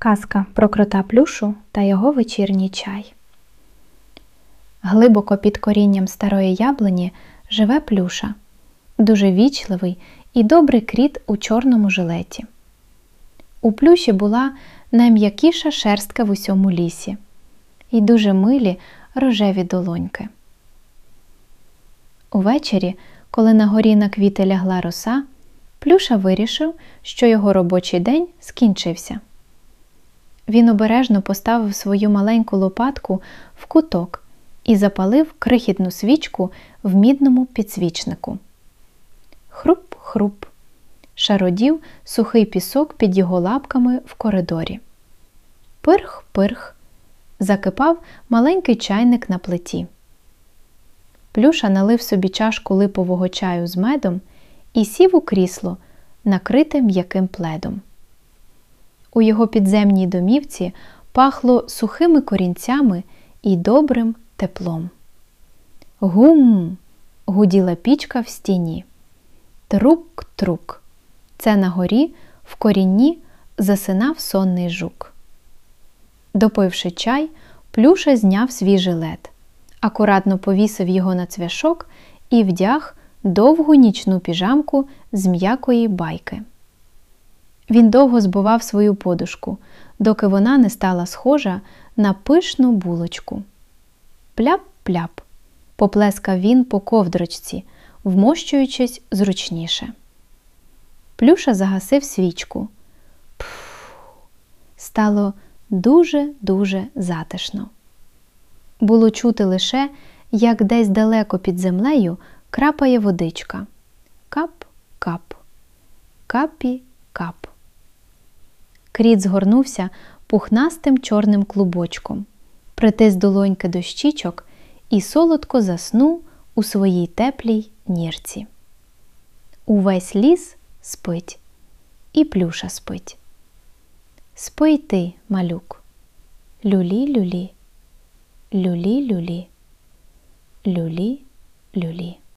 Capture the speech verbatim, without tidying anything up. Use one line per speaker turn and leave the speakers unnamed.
Казка про крота Плюшу та його вечірній чай. Глибоко під корінням старої яблуні живе Плюша, дуже вічливий і добрий кріт у чорному жилеті. У Плюші була найм'якіша шерстка в усьому лісі і дуже милі рожеві долоньки. Увечері, коли на горі на квіти лягла роса, Плюша вирішив, що його робочий день скінчився. Він обережно поставив свою маленьку лопатку в куток і запалив крихітну свічку в мідному підсвічнику. Хруп-хруп. Шародів сухий пісок під його лапками в коридорі. Пирх-пирх. Закипав маленький чайник на плиті. Плюша налив собі чашку липового чаю з медом і сів у крісло, накрите м'яким пледом. У його підземній домівці пахло сухими корінцями і добрим теплом. Гум! Гуділа пічка в стіні. Трук-трук. Це на горі, в корінні, засинав сонний жук. Допивши чай, Плюша зняв свій жилет, акуратно повісив його на цвяшок і вдяг довгу нічну піжамку з м'якої байки. Він довго збивав свою подушку, доки вона не стала схожа на пишну булочку. Пляп-пляп, поплескав він по ковдрочці, вмощуючись зручніше. Плюша загасив свічку. Пф, стало дуже-дуже затишно. Було чути лише, як десь далеко під землею крапає водичка. Кап-кап, капі-кап. Кріт згорнувся пухнастим чорним клубочком, притис долоньки до щічок і солодко заснув у своїй теплій нірці. Увесь ліс спить, і Плюша спить. Спи й ти, малюк. Люлі-люлі, люлі-люлі, люлі-люлі.